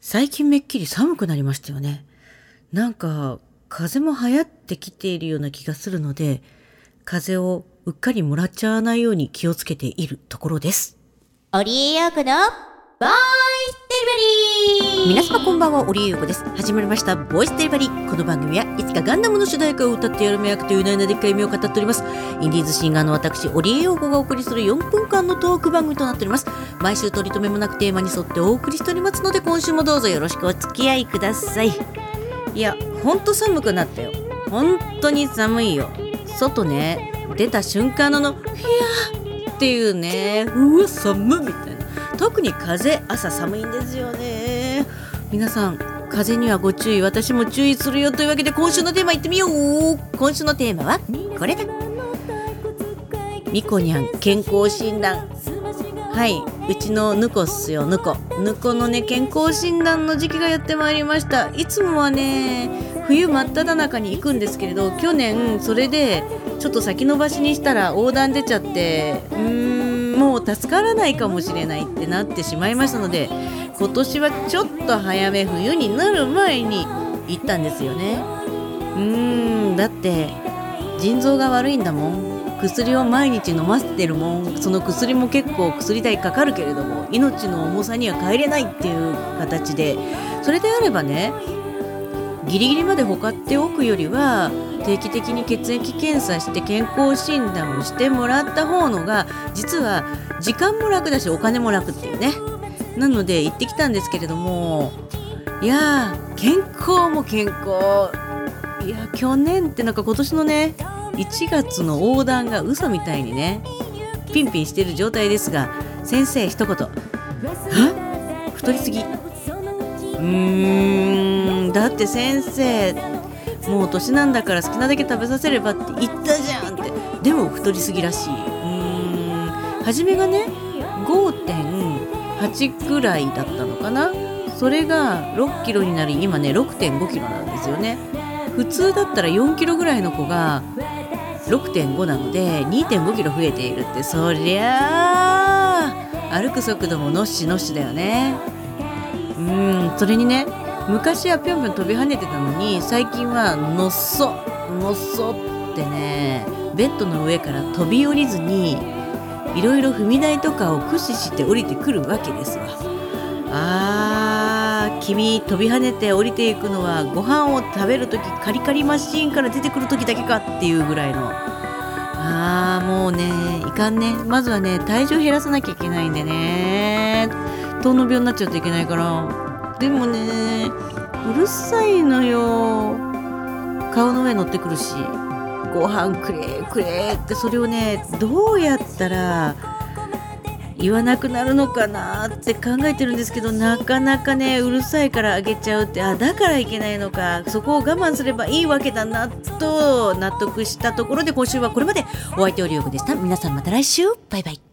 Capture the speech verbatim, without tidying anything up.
最近めっきり寒くなりましたよね。なんか風邪も流行ってきているような気がするので、風邪をうっかりもらっちゃわないように気をつけているところです。 織江陽子のボイスデリバリー。 皆様こんばんは、織江陽子です。始まりましたボイスデリバリー。この番組はいつかガンダムの主題歌を歌ってやる目役という内なでっかい夢を語っております。インディーズシンガーの私織江陽子がお送りするよんぷんかんのトーク番組となっております。毎週取り留めもなくテーマに沿ってお送りしておりますので、今週もどうぞよろしくお付き合いください。いや、ほんと寒くなったよ。本当に寒いよ。外ね、出た瞬間のの、ひやーっていうね、うわ寒みたいな。特に風、朝寒いんですよね。皆さん、風にはご注意、私も注意するよというわけで、今週のテーマいってみよう。今週のテーマはこれだ。みこにゃん健康診断。はい、うちのぬこっすよ、ぬこ。ぬこのね、健康診断の時期がやってまいりました。いつもはね、冬真っ只中に行くんですけれど、去年それでちょっと先延ばしにしたら横断出ちゃって、うーん、もう助からないかもしれないってなってしまいましたので、今年はちょっと早め、冬になる前に行ったんですよね。うーん、だって腎臓が悪いんだもん。薬を毎日飲ませてるもん。その薬も結構薬代かかるけれども、命の重さには帰れないっていう形で、それであればね、ギリギリまでほかっておくよりは定期的に血液検査して健康診断をしてもらった方のが、実は時間も楽だしお金も楽っていうね。なので行ってきたんですけれども、いやー、健康も健康。いや、去年ってなんか今年のねいちがつの横断が嘘みたいにねピンピンしてる状態ですが、先生一言、は太りすぎ。うーん、だって先生もう年なんだから好きなだけ食べさせればって言ったじゃんって。でも太りすぎらしい。うーん、初めがね ごてんはち くらいだったのかな。それがろっキロになり、今ね ろくてんごキロなんですよね。普通だったらよんキロぐらいの子がろくてんごなので にてんごキロ増えているって、そりゃあ歩く速度ものっしのっしだよね。うーん、それにね、昔はぴょんぴょん飛び跳ねてたのに、最近はのっそのっそってね、ベッドの上から飛び降りずにいろいろ踏み台とかを駆使して降りてくるわけですわ。あー、君飛び跳ねて降りていくのはご飯を食べるとき、カリカリマシーンから出てくるときだけかっていうぐらいの。あー、もうね、いかんね。まずはね、体重減らさなきゃいけないんでね、糖尿病になっちゃうといけないから。でもね、うるさいのよ。顔の上乗ってくるし、ご飯くれくれって。それをね、どうやったら言わなくなるのかなって考えてるんですけど、なかなかね、うるさいからあげちゃうって、あ、だからいけないのか、そこを我慢すればいいわけだなと納得したところで、今週はこれまで。お相手はりょうこでした。皆さんまた来週、バイバイ。